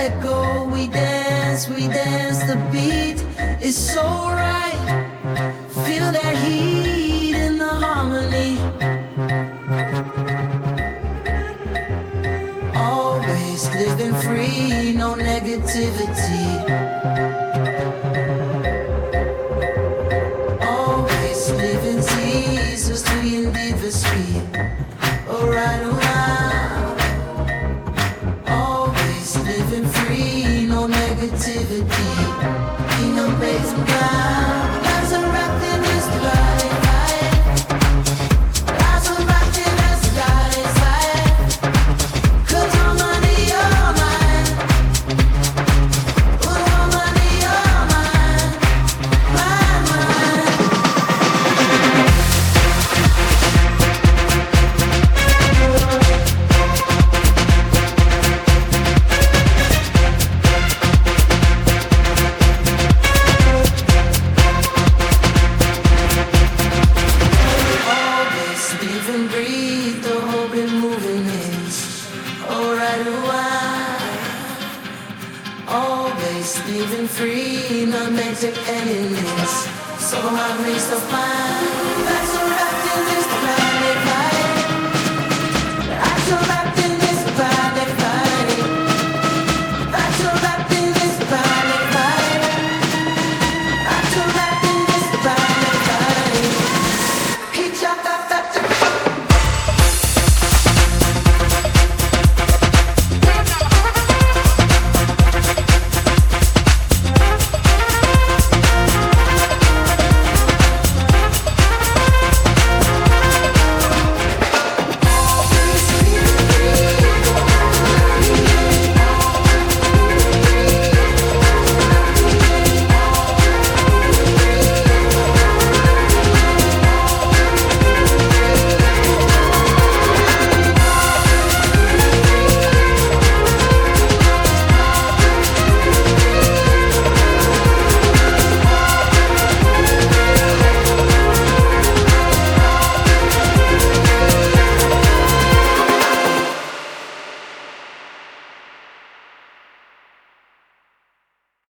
let go. We dance, the beat is so right. Feel that heat in the harmony. Always living free, no negativity. Always living Jesus to your divas feet. Alright, alright. Always living free, no negativity. Kingdom based on God, resurrecting His life. Resurrecting His life. 'Cause I'm under your mind. Oh, I'm under your mind. My mind. Always live and breathe, the hope and moving is alright. Always living free, not meant to enemies. So I raise the fire.